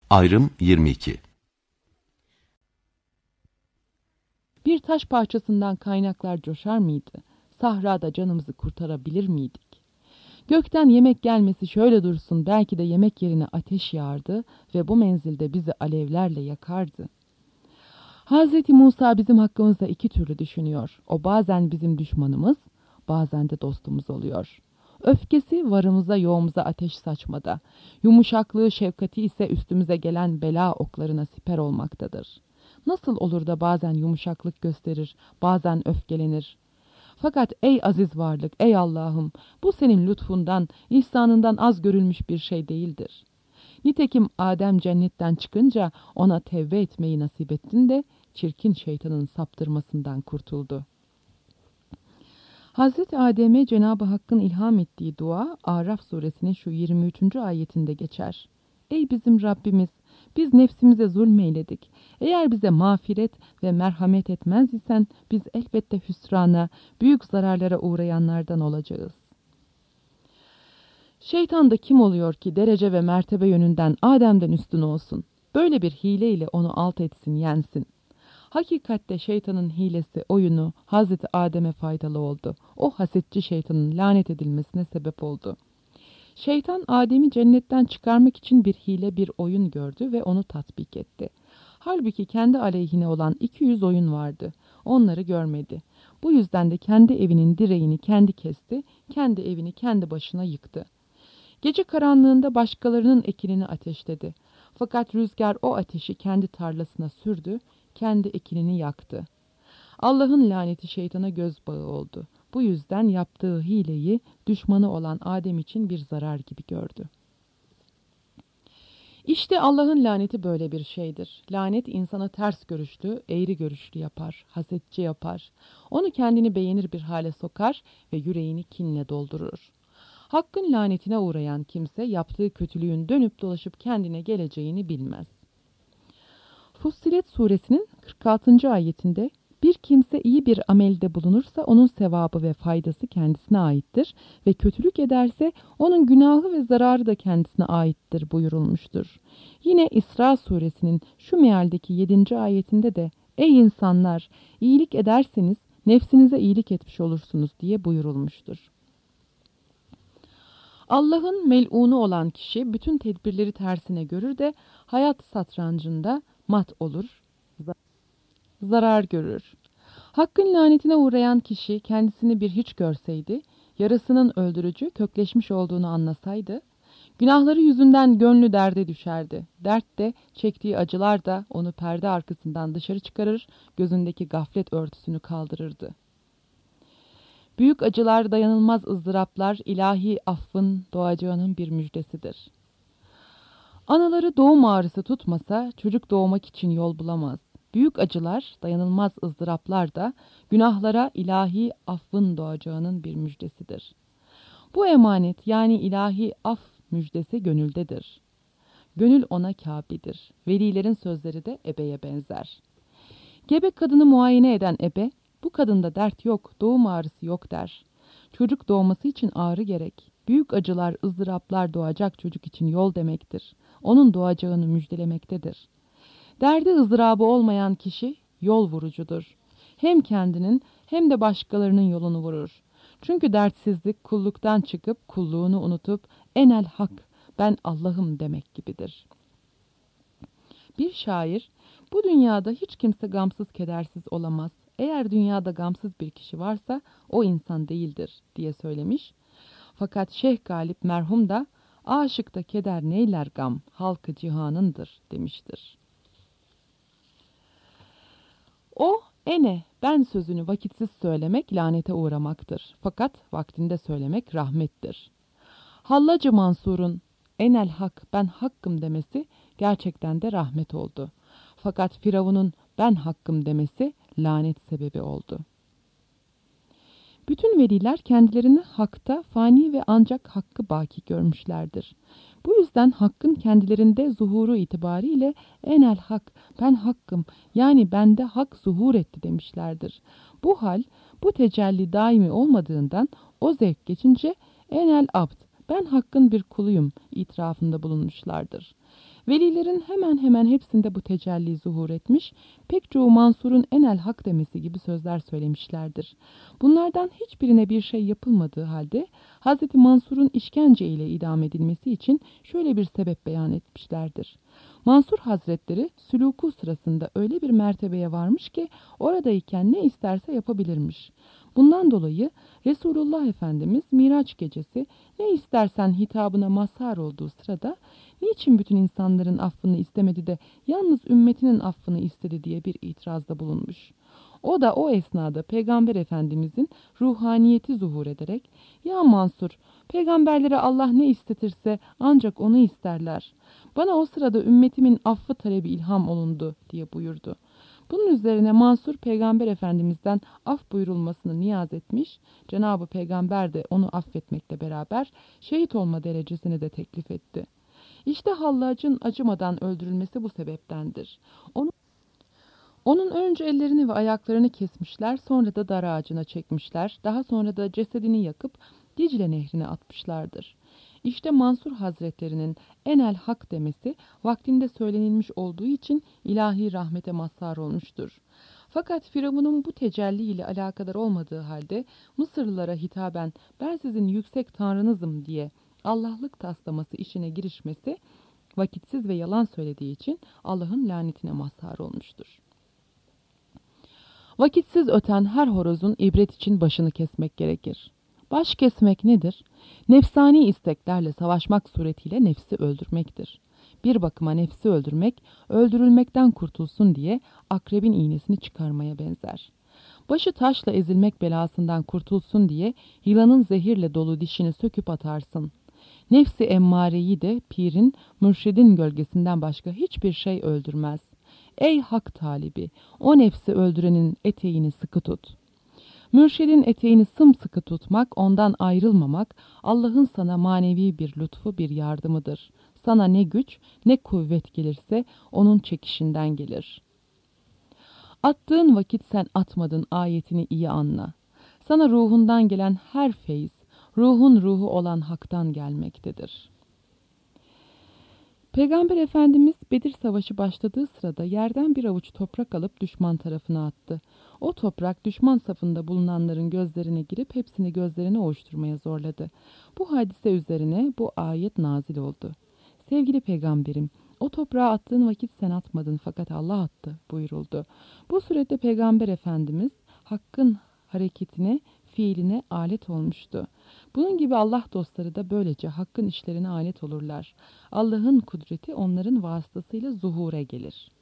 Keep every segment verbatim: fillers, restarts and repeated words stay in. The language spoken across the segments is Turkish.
Ayrım yirmi iki. Bir taş parçasından kaynaklar coşar mıydı? Sahrada canımızı kurtarabilir miydik? Gökten yemek gelmesi şöyle dursun, belki de yemek yerine ateş yağardı ve bu menzilde bizi alevlerle yakardı. Hazreti Musa bizim hakkımızda iki türlü düşünüyor. O bazen bizim düşmanımız, bazen de dostumuz oluyor. Öfkesi varımıza yoğumuza ateş saçmada, yumuşaklığı şefkati ise üstümüze gelen bela oklarına siper olmaktadır. Nasıl olur da bazen yumuşaklık gösterir, bazen öfkelenir? Fakat ey aziz varlık, ey Allah'ım, bu senin lütfundan, ihsanından az görülmüş bir şey değildir. Nitekim Adem cennetten çıkınca ona tevbe etmeyi nasip ettin de çirkin şeytanın saptırmasından kurtuldu. Hazreti Adem'e Cenab-ı Hakk'ın ilham ettiği dua Araf suresinin şu yirmi üçüncü ayetinde geçer. Ey bizim Rabbimiz! Biz nefsimize zulmeyledik. Eğer bize mağfiret ve merhamet etmez isen biz elbette hüsrana, büyük zararlara uğrayanlardan olacağız. Şeytan da kim oluyor ki derece ve mertebe yönünden Adem'den üstün olsun? Böyle bir hileyle onu alt etsin, yensin. Hakikatte şeytanın hilesi, oyunu Hazreti Adem'e faydalı oldu. O hasetçi şeytanın lanet edilmesine sebep oldu. Şeytan Adem'i cennetten çıkarmak için bir hile, bir oyun gördü ve onu tatbik etti. Halbuki kendi aleyhine olan iki yüz oyun vardı. Onları görmedi. Bu yüzden de kendi evinin direğini kendi kesti, kendi evini kendi başına yıktı. Gece karanlığında başkalarının ekinini ateşledi. Fakat rüzgar o ateşi kendi tarlasına sürdü, kendi ekinini yaktı. Allah'ın laneti şeytana göz bağı oldu. Bu yüzden yaptığı hileyi düşmanı olan Adem için bir zarar gibi gördü. İşte Allah'ın laneti böyle bir şeydir. Lanet insana ters görüşlü, eğri görüşlü yapar, hasetçi yapar. Onu kendini beğenir bir hale sokar ve yüreğini kinle doldurur. Hakkın lanetine uğrayan kimse yaptığı kötülüğün dönüp dolaşıp kendine geleceğini bilmez. Fussilet suresinin kırk altıncı ayetinde bir kimse iyi bir amelde bulunursa onun sevabı ve faydası kendisine aittir ve kötülük ederse onun günahı ve zararı da kendisine aittir buyurulmuştur. Yine İsra suresinin şu mealdeki yedinci ayetinde de ey insanlar iyilik ederseniz nefsinize iyilik etmiş olursunuz diye buyurulmuştur. Allah'ın mel'unu olan kişi bütün tedbirleri tersine görür de hayat satrancında mat olur, zarar görür. Hakkın lanetine uğrayan kişi kendisini bir hiç görseydi, yarasının öldürücü, kökleşmiş olduğunu anlasaydı, günahları yüzünden gönlü derde düşerdi. Dert de, çektiği acılar da onu perde arkasından dışarı çıkarır, gözündeki gaflet örtüsünü kaldırırdı. Büyük acılar, dayanılmaz ızdıraplar, ilahi affın doğacağının bir müjdesidir. Anaları doğum ağrısı tutmasa, çocuk doğmak için yol bulamaz. Büyük acılar, dayanılmaz ızdıraplar da günahlara ilahi affın doğacağının bir müjdesidir. Bu emanet yani ilahi af müjdesi gönüldedir. Gönül ona kâbidir. Velilerin sözleri de ebeye benzer. Gebe kadını muayene eden ebe, bu kadında dert yok, doğum ağrısı yok der. Çocuk doğması için ağrı gerek. Büyük acılar, ızdıraplar doğacak çocuk için yol demektir. Onun doğacağını müjdelemektedir. Derdi ızdırabı olmayan kişi yol vurucudur. Hem kendinin hem de başkalarının yolunu vurur. Çünkü dertsizlik kulluktan çıkıp kulluğunu unutup enel hak ben Allah'ım demek gibidir. Bir şair bu dünyada hiç kimse gamsız kedersiz olamaz. Eğer dünyada gamsız bir kişi varsa o insan değildir diye söylemiş. Fakat Şeyh Galip merhum da aşıkta keder neyler gam halkı cihanındır demiştir. O, ene, ben sözünü vakitsiz söylemek lanete uğramaktır. Fakat vaktinde söylemek rahmettir. Hallacı Mansur'un enel hak, ben hakkım demesi gerçekten de rahmet oldu. Fakat Firavun'un ben hakkım demesi lanet sebebi oldu. Bütün veliler kendilerini hakta fani ve ancak hakkı baki görmüşlerdir. Bu yüzden hakkın kendilerinde zuhuru itibariyle enel hak, ben hakkım yani bende hak zuhur etti demişlerdir. Bu hal, bu tecelli daimi olmadığından o zevk geçince enel abd, ben hakkın bir kuluyum itirafında bulunmuşlardır. Velilerin hemen hemen hepsinde bu tecelli zuhur etmiş, pek çoğu Mansur'un enel hak demesi gibi sözler söylemişlerdir. Bunlardan hiçbirine bir şey yapılmadığı halde Hazreti Mansur'un işkence ile idam edilmesi için şöyle bir sebep beyan etmişlerdir. Mansur Hazretleri sülûku sırasında öyle bir mertebeye varmış ki oradayken ne isterse yapabilirmiş. Bundan dolayı Resulullah Efendimiz Miraç gecesi ne istersen hitabına mazhar olduğu sırada niçin bütün insanların affını istemedi de yalnız ümmetinin affını istedi diye bir itirazda bulunmuş. O da o esnada Peygamber Efendimizin ruhaniyeti zuhur ederek "Ya Mansur, peygamberlere Allah ne istetirse ancak onu isterler. Bana o sırada ümmetimin affı talebi ilham olundu" diye buyurdu. Bunun üzerine Mansur Peygamber Efendimiz'den af buyurulmasını niyaz etmiş, Cenab-ı Peygamber de onu affetmekle beraber şehit olma derecesini de teklif etti. İşte Hallac'ın acımadan öldürülmesi bu sebeptendir. Onu Onun önce ellerini ve ayaklarını kesmişler, sonra da dar ağacına çekmişler, daha sonra da cesedini yakıp Dicle nehrine atmışlardır. İşte Mansur Hazretlerinin enel hak demesi vaktinde söylenilmiş olduğu için ilahi rahmete mazhar olmuştur. Fakat Firavun'un bu tecelli ile alakadar olmadığı halde Mısırlılara hitaben "Ben sizin yüksek tanrınızım" diye Allah'lık taslaması işine girişmesi vakitsiz ve yalan söylediği için Allah'ın lanetine mazhar olmuştur. Vakitsiz öten her horozun ibret için başını kesmek gerekir. Baş kesmek nedir? Nefsani isteklerle savaşmak suretiyle nefsi öldürmektir. Bir bakıma nefsi öldürmek, öldürülmekten kurtulsun diye akrebin iğnesini çıkarmaya benzer. Başı taşla ezilmek belasından kurtulsun diye yılanın zehirle dolu dişini söküp atarsın. Nefsi emmareyi de pirin, mürşidin gölgesinden başka hiçbir şey öldürmez. Ey hak talibi, o nefsi öldürenin eteğini sıkı tut. Mürşidin eteğini sımsıkı tutmak, ondan ayrılmamak, Allah'ın sana manevi bir lütfu, bir yardımıdır. Sana ne güç, ne kuvvet gelirse onun çekişinden gelir. Attığın vakit sen atmadın ayetini iyi anla. Sana ruhundan gelen her feyz, ruhun ruhu olan haktan gelmektedir. Peygamber Efendimiz Bedir Savaşı başladığı sırada yerden bir avuç toprak alıp düşman tarafına attı. O toprak düşman safında bulunanların gözlerine girip hepsini gözlerine ovuşturmaya zorladı. Bu hadise üzerine bu ayet nazil oldu. Sevgili peygamberim, o toprağa attığın vakit sen atmadın fakat Allah attı buyuruldu. Bu surette Peygamber Efendimiz Hakk'ın hareketine, fiiline alet olmuştu. Bunun gibi Allah dostları da böylece Hakk'ın işlerine alet olurlar. Allah'ın kudreti onların vasıtasıyla zuhure gelir.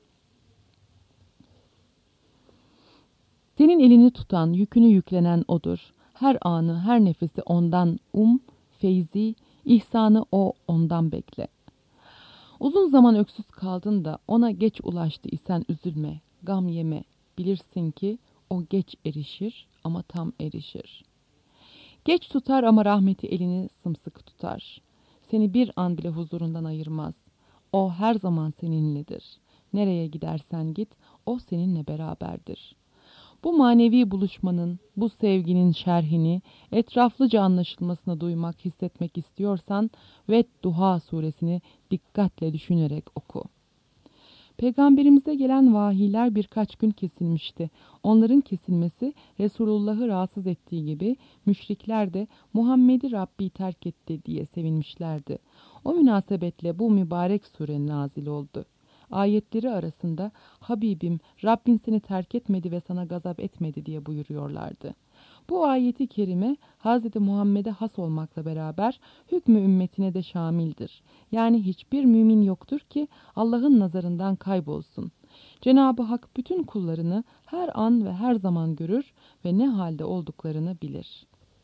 Senin elini tutan, yükünü yüklenen O'dur. Her anı, her nefesi O'ndan um, feyzi, ihsanı O O'ndan bekle. Uzun zaman öksüz kaldın da O'na geç ulaştı isen üzülme, gam yeme. Bilirsin ki O geç erişir ama tam erişir. Geç tutar ama rahmeti elini sımsıkı tutar. Seni bir an bile huzurundan ayırmaz. O her zaman seninledir. Nereye gidersen git, O seninle beraberdir. Bu manevi buluşmanın, bu sevginin şerhini etraflıca anlaşılmasını duymak, hissetmek istiyorsan Ved-Duha suresini dikkatle düşünerek oku. Peygamberimize gelen vahiyler birkaç gün kesilmişti. Onların kesilmesi Resulullah'ı rahatsız ettiği gibi müşrikler de Muhammed'i Rabbi terk etti diye sevinmişlerdi. O münasebetle bu mübarek sure nazil oldu. Ayetleri arasında Habibim Rabbin seni terk etmedi ve sana gazap etmedi diye buyuruyorlardı. Bu ayeti kerime Hz. Muhammed'e has olmakla beraber hükmü ümmetine de şamildir. Yani hiçbir mümin yoktur ki Allah'ın nazarından kaybolsun. Cenab-ı Hak bütün kullarını her an ve her zaman görür ve ne halde olduklarını bilir.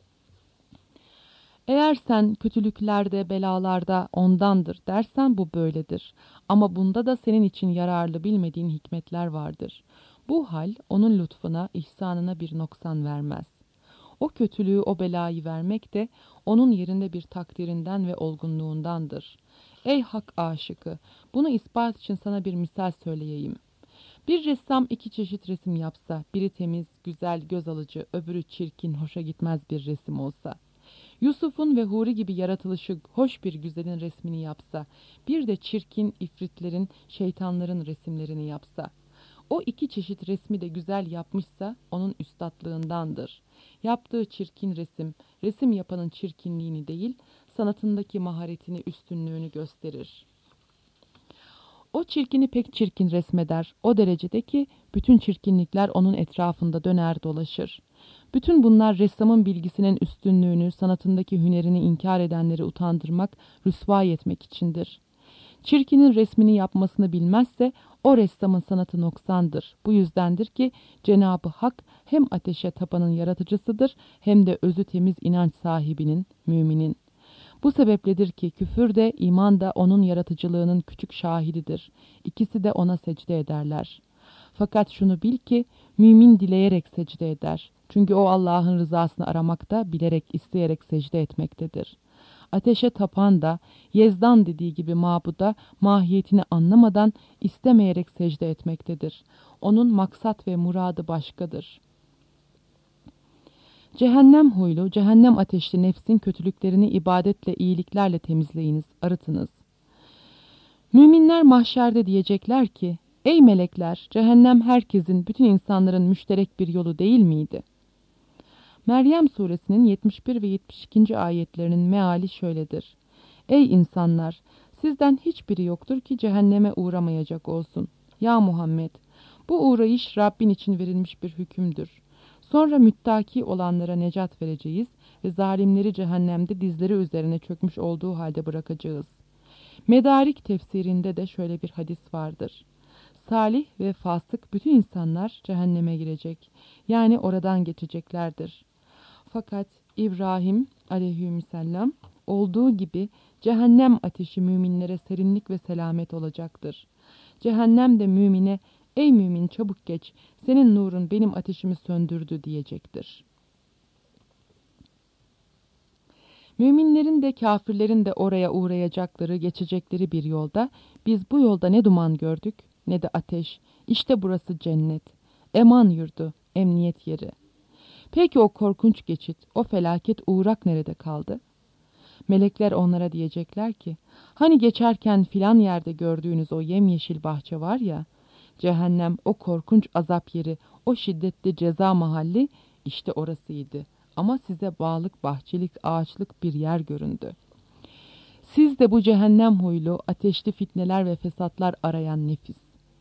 Eğer sen kötülüklerde, belalarda ondandır dersen bu böyledir. Ama bunda da senin için yararlı bilmediğin hikmetler vardır. Bu hal onun lütfuna, ihsanına bir noksan vermez. O kötülüğü, o belayı vermek de onun yerinde bir takdirinden ve olgunluğundandır. Ey hak aşıkı, bunu ispat için sana bir misal söyleyeyim. Bir ressam iki çeşit resim yapsa, biri temiz, güzel, göz alıcı, öbürü çirkin, hoşa gitmez bir resim olsa, Yusuf'un ve Huri gibi yaratılışı hoş bir güzelin resmini yapsa, bir de çirkin ifritlerin, şeytanların resimlerini yapsa, o iki çeşit resmi de güzel yapmışsa onun üstatlığındandır. Yaptığı çirkin resim, resim yapanın çirkinliğini değil, sanatındaki maharetini, üstünlüğünü gösterir. O çirkini pek çirkin resmeder, o derecede ki bütün çirkinlikler onun etrafında döner dolaşır. Bütün bunlar ressamın bilgisinin üstünlüğünü, sanatındaki hünerini inkar edenleri utandırmak, rüsvâ etmek içindir. Çirkinin resmini yapmasını bilmezse o ressamın sanatı noksandır. Bu yüzdendir ki Cenab-ı Hak hem ateşe tapanın yaratıcısıdır hem de özü temiz inanç sahibinin, müminin. Bu sebepledir ki küfür de iman da onun yaratıcılığının küçük şahididir. İkisi de ona secde ederler. Fakat şunu bil ki mümin dileyerek secde eder. Çünkü o Allah'ın rızasını aramakta, bilerek, isteyerek secde etmektedir. Ateşe tapan da Yezdan dediği gibi mabuda mahiyetini anlamadan istemeyerek secde etmektedir. Onun maksat ve muradı başkadır. Cehennem huylu, cehennem ateşli nefsin kötülüklerini ibadetle, iyiliklerle temizleyiniz, arıtınız. Müminler mahşerde diyecekler ki, ey melekler, cehennem herkesin, bütün insanların müşterek bir yolu değil miydi? Meryem suresinin yetmiş bir ve yetmiş ikinci ayetlerinin meali şöyledir. Ey insanlar! Sizden hiçbiri yoktur ki cehenneme uğramayacak olsun. Ya Muhammed! Bu uğrayış Rabbin için verilmiş bir hükümdür. Sonra müttaki olanlara necat vereceğiz ve zalimleri cehennemde dizleri üzerine çökmüş olduğu halde bırakacağız. Medarik tefsirinde de şöyle bir hadis vardır. Salih ve fasık bütün insanlar cehenneme girecek. Yani oradan geçeceklerdir. Fakat İbrahim aleyhisselam olduğu gibi cehennem ateşi müminlere serinlik ve selamet olacaktır. Cehennem de mümine, ey mümin çabuk geç, senin nurun benim ateşimi söndürdü diyecektir. Müminlerin de kafirlerin de oraya uğrayacakları, geçecekleri bir yolda, biz bu yolda ne duman gördük ne de ateş. İşte burası cennet, eman yurdu, emniyet yeri. Peki o korkunç geçit, o felaket uğrak nerede kaldı? Melekler onlara diyecekler ki, hani geçerken filan yerde gördüğünüz o yemyeşil bahçe var ya, cehennem, o korkunç azap yeri, o şiddetli ceza mahalli, işte orasıydı. Ama size bağlık, bahçelik, ağaçlık bir yer göründü. Siz de bu cehennem huylu, ateşli fitneler ve fesatlar arayan nefis.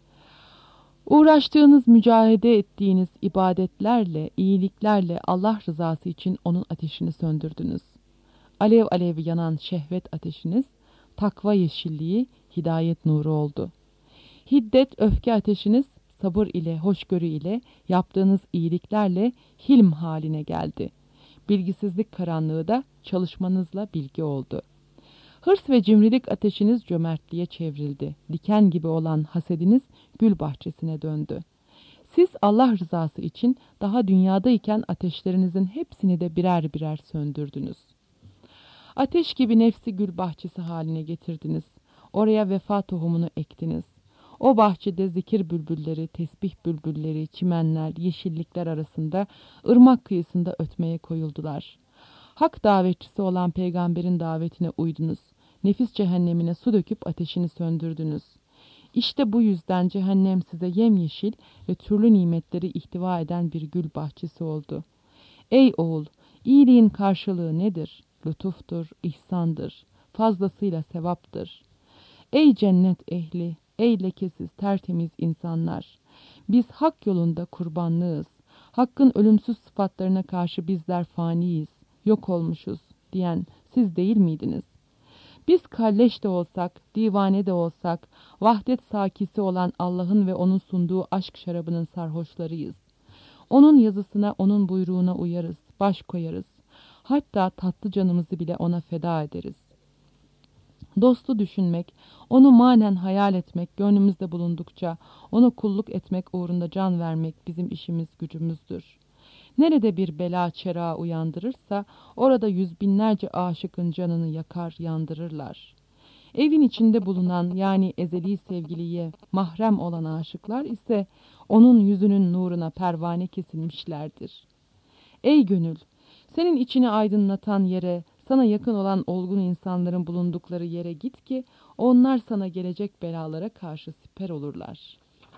Uğraştığınız, mücadele ettiğiniz ibadetlerle, iyiliklerle Allah rızası için onun ateşini söndürdünüz. Alev alev yanan şehvet ateşiniz, takva yeşilliği, hidayet nuru oldu. Hiddet, öfke ateşiniz, sabır ile, hoşgörü ile, yaptığınız iyiliklerle hilm haline geldi. Bilgisizlik karanlığı da çalışmanızla bilgi oldu. Hırs ve cimrilik ateşiniz cömertliğe çevrildi. Diken gibi olan hasediniz gül bahçesine döndü. Siz Allah rızası için daha dünyadayken ateşlerinizin hepsini de birer birer söndürdünüz. Ateş gibi nefsi gül bahçesi haline getirdiniz. Oraya vefa tohumunu ektiniz. O bahçede zikir bülbülleri, tesbih bülbülleri, çimenler, yeşillikler arasında, ırmak kıyısında ötmeye koyuldular. Hak davetçisi olan peygamberin davetine uydunuz. Nefis cehennemine su döküp ateşini söndürdünüz. İşte bu yüzden cehennem size yemyeşil ve türlü nimetleri ihtiva eden bir gül bahçesi oldu. Ey oğul, iyiliğin karşılığı nedir? Lütuftur, ihsandır, fazlasıyla sevaptır. Ey cennet ehli, ey lekesiz, tertemiz insanlar! Biz hak yolunda kurbanlığız. Hakkın ölümsüz sıfatlarına karşı bizler faniyiz, yok olmuşuz diyen siz değil miydiniz? Biz kalleş de olsak, divane de olsak, vahdet sakisi olan Allah'ın ve onun sunduğu aşk şarabının sarhoşlarıyız. Onun yazısına, onun buyruğuna uyarız, baş koyarız. Hatta tatlı canımızı bile ona feda ederiz. Dostu düşünmek, onu manen hayal etmek, gönlümüzde bulundukça ona kulluk etmek uğrunda can vermek bizim işimiz gücümüzdür. Nerede bir bela çerağı uyandırırsa orada yüz binlerce aşıkın canını yakar, yandırırlar. Evin içinde bulunan yani ezeli sevgiliye mahrem olan aşıklar ise onun yüzünün nuruna pervane kesilmişlerdir. Ey gönül! Senin içini aydınlatan yere, Sana yakın olan olgun insanların bulundukları yere git ki onlar sana gelecek belalara karşı siper olurlar.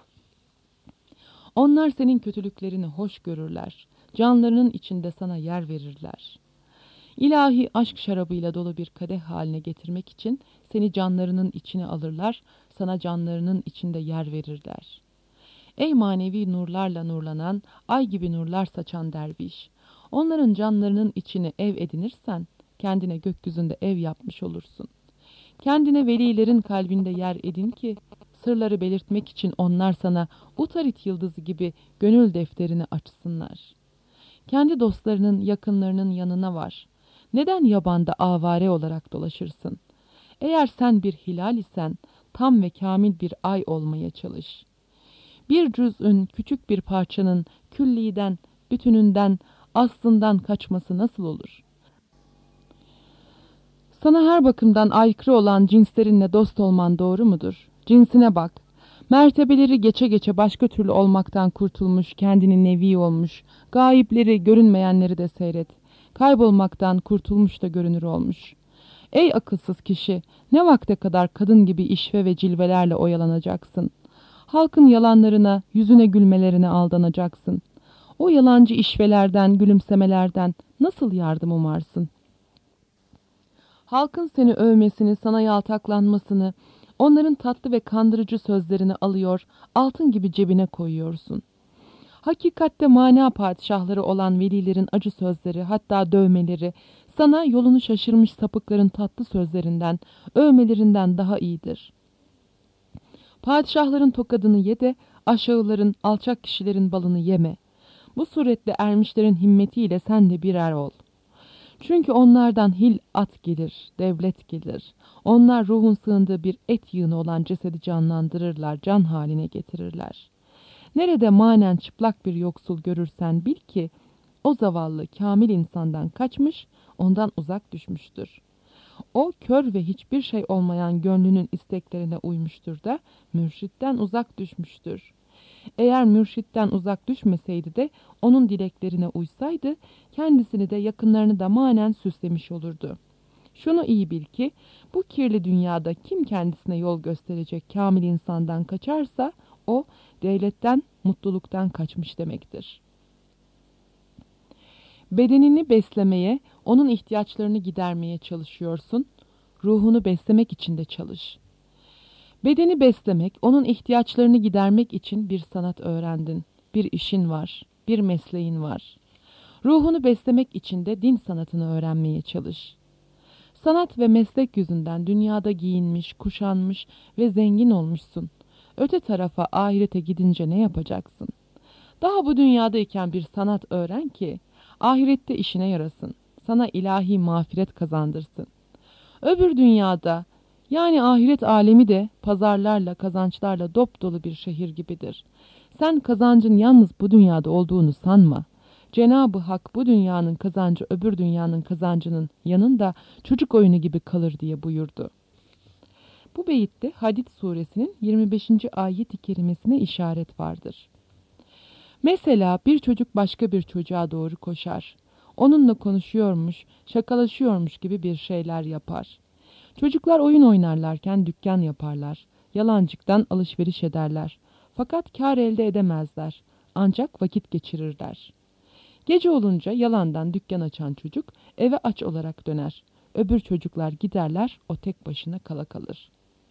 Onlar senin kötülüklerini hoş görürler. Canlarının içinde sana yer verirler. İlahi aşk şarabıyla dolu bir kadeh haline getirmek için seni canlarının içine alırlar, sana canlarının içinde yer verirler. Ey manevi nurlarla nurlanan, ay gibi nurlar saçan derviş, onların canlarının içini ev edinirsen, kendine gökyüzünde ev yapmış olursun. Kendine velilerin kalbinde yer edin ki, sırları belirtmek için onlar sana Utarit yıldızı gibi gönül defterini açsınlar. Kendi dostlarının, yakınlarının yanına var. Neden yabanda avare olarak dolaşırsın? Eğer sen bir hilal isen, tam ve kamil bir ay olmaya çalış. Bir cüz'ün, küçük bir parçanın külliden, bütününden, aslından kaçması nasıl olur? Sana her bakımdan aykırı olan cinslerinle dost olman doğru mudur? Cinsine bak. Mertebeleri geçe geçe başka türlü olmaktan kurtulmuş, kendini nevi olmuş, gayipleri, görünmeyenleri de seyret. Kaybolmaktan kurtulmuş da görünür olmuş. Ey akılsız kişi, ne vakte kadar kadın gibi işve ve cilvelerle oyalanacaksın? Halkın yalanlarına, yüzüne gülmelerine aldanacaksın. O yalancı işvelerden, gülümsemelerden nasıl yardım umarsın? Halkın seni övmesini, sana yaltaklanmasını, onların tatlı ve kandırıcı sözlerini alıyor, altın gibi cebine koyuyorsun. Hakikatte mana padişahları olan velilerin acı sözleri, hatta dövmeleri, sana yolunu şaşırmış sapıkların tatlı sözlerinden, övmelerinden daha iyidir. Padişahların tokadını ye de, aşağıların, alçak kişilerin balını yeme. Bu suretle ermişlerin himmetiyle sen de birer ol. Çünkü onlardan hil at gelir, devlet gelir. Onlar ruhun sığındığı bir et yığını olan cesedi canlandırırlar, can haline getirirler. Nerede manen çıplak bir yoksul görürsen bil ki, o zavallı kamil insandan kaçmış, ondan uzak düşmüştür. O kör ve hiçbir şey olmayan gönlünün isteklerine uymuştur da, mürşitten uzak düşmüştür. Eğer mürşitten uzak düşmeseydi de onun dileklerine uysaydı, kendisini de yakınlarını da manen süslemiş olurdu. Şunu iyi bil ki, bu kirli dünyada kim kendisine yol gösterecek kamil insandan kaçarsa, o devletten, mutluluktan kaçmış demektir. Bedenini beslemeye, onun ihtiyaçlarını gidermeye çalışıyorsun, ruhunu beslemek için de çalış. Bedeni beslemek, onun ihtiyaçlarını gidermek için bir sanat öğrendin, bir işin var, bir mesleğin var. Ruhunu beslemek için de din sanatını öğrenmeye çalış. Sanat ve meslek yüzünden dünyada giyinmiş, kuşanmış ve zengin olmuşsun. Öte tarafa, ahirete gidince ne yapacaksın? Daha bu dünyadayken bir sanat öğren ki, ahirette işine yarasın, sana ilahi mağfiret kazandırsın. Öbür dünyada, yani ahiret alemi de pazarlarla, kazançlarla dop dolu bir şehir gibidir. Sen kazancın yalnız bu dünyada olduğunu sanma. Cenab-ı Hak bu dünyanın kazancı öbür dünyanın kazancının yanında çocuk oyunu gibi kalır diye buyurdu. Bu beyitte Hadid suresinin yirmi beşinci ayet-i kerimesine işaret vardır. Mesela bir çocuk başka bir çocuğa doğru koşar. Onunla konuşuyormuş, şakalaşıyormuş gibi bir şeyler yapar. Çocuklar oyun oynarlarken dükkan yaparlar. Yalancıktan alışveriş ederler. Fakat kar elde edemezler. Ancak vakit geçirirler. Gece olunca yalandan dükkan açan çocuk eve aç olarak döner. Öbür çocuklar giderler, o tek başına kala kalır.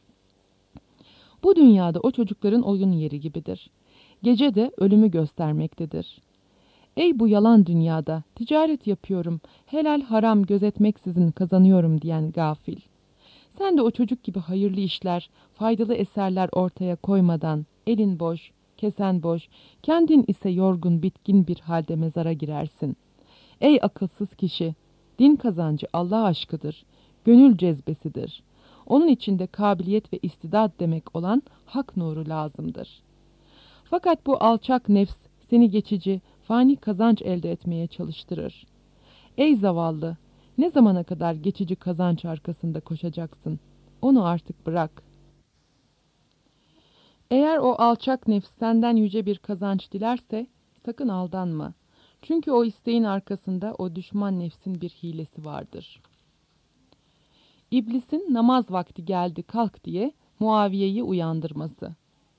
Bu dünyada o çocukların oyun yeri gibidir. Gece de ölümü göstermektedir. Ey bu yalan dünyada, ticaret yapıyorum, helal haram gözetmeksizin kazanıyorum diyen gafil. Sen de o çocuk gibi hayırlı işler, faydalı eserler ortaya koymadan, elin boş, kesen boş, kendin ise yorgun, bitkin bir halde mezara girersin. Ey akılsız kişi, din kazancı Allah aşkıdır, gönül cezbesidir. Onun içinde kabiliyet ve istidat demek olan hak nuru lazımdır. Fakat bu alçak nefs seni geçici, fani kazanç elde etmeye çalıştırır. Ey zavallı, ne zamana kadar geçici kazanç arkasında koşacaksın? Onu artık bırak. Eğer o alçak nefs senden yüce bir kazanç dilerse, sakın aldanma. Çünkü o isteğin arkasında o düşman nefsin bir hilesi vardır. İblisin namaz vakti geldi kalk diye Muaviye'yi uyandırması.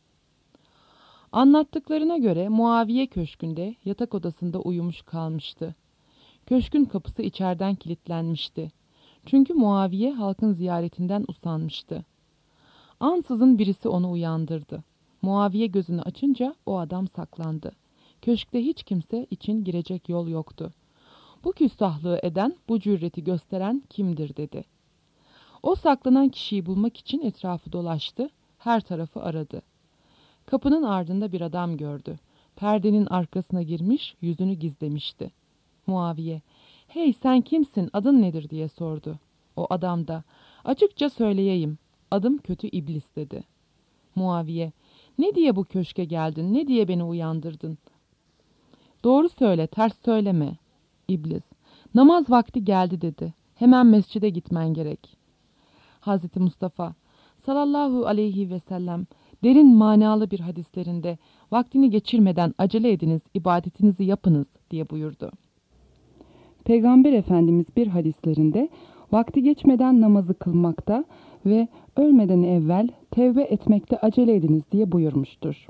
Anlattıklarına göre Muaviye köşkünde yatak odasında uyumuş kalmıştı. Köşkün kapısı içeriden kilitlenmişti. Çünkü Muaviye halkın ziyaretinden usanmıştı. Ansızın birisi onu uyandırdı. Muaviye gözünü açınca o adam saklandı. Köşkte hiç kimse için girecek yol yoktu. Bu küstahlığı eden, bu cüreti gösteren kimdir dedi. O saklanan kişiyi bulmak için etrafı dolaştı, her tarafı aradı. Kapının ardında bir adam gördü. Perdenin arkasına girmiş, yüzünü gizlemişti. Muaviye, "Hey sen kimsin, adın nedir?" diye sordu. O adam da, "Açıkça söyleyeyim, adım Kötü İblis" dedi. Muaviye, "Ne diye bu köşke geldin, ne diye beni uyandırdın? Doğru söyle, ters söyleme." İblis, "Namaz vakti geldi" dedi. "Hemen mescide gitmen gerek." Hazreti Mustafa sallallahu aleyhi ve sellem derin manalı bir hadislerinde vaktini geçirmeden acele ediniz, ibadetinizi yapınız diye buyurdu. Peygamber Efendimiz bir hadislerinde vakti geçmeden namazı kılmakta ve ölmeden evvel tevbe etmekte acele ediniz diye buyurmuştur.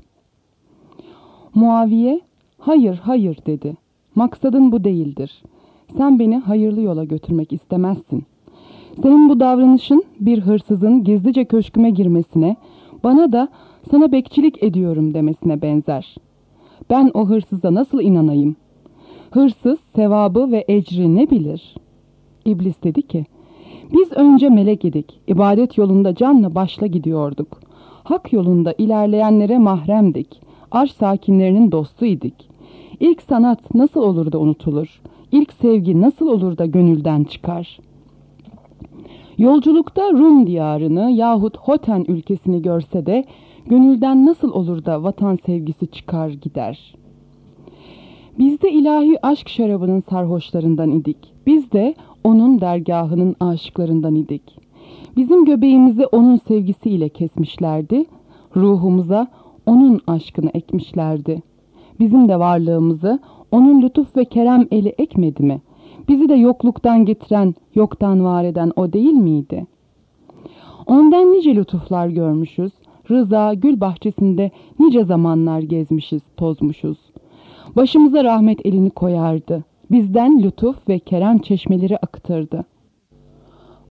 Muaviye, "Hayır, hayır" dedi. "Maksadın bu değildir. Sen beni hayırlı yola götürmek istemezsin. Senin bu davranışın bir hırsızın gizlice köşküme girmesine, bana da sana bekçilik ediyorum demesine benzer. Ben o hırsıza nasıl inanayım? Hırsız sevabı ve ecri ne bilir?" İblis dedi ki, "Biz önce melek idik, ibadet yolunda canla başla gidiyorduk. Hak yolunda ilerleyenlere mahremdik, arş sakinlerinin dostuydik. İlk sanat nasıl olur da unutulur? İlk sevgi nasıl olur da gönülden çıkar? Yolculukta Rum diyarını yahut Hoten ülkesini görse de gönülden nasıl olur da vatan sevgisi çıkar gider? Biz de ilahi aşk şarabının sarhoşlarından idik. Biz de onun dergahının aşıklarından idik. Bizim göbeğimizi onun sevgisiyle kesmişlerdi. Ruhumuza onun aşkını ekmişlerdi. Bizim de varlığımızı onun lütuf ve kerem eli ekmedi mi? Bizi de yokluktan getiren, yoktan var eden o değil miydi? Ondan nice lütuflar görmüşüz. Rıza gül bahçesinde nice zamanlar gezmişiz, tozmuşuz. Başımıza rahmet elini koyardı. Bizden lütuf ve kerem çeşmeleri akıtırdı.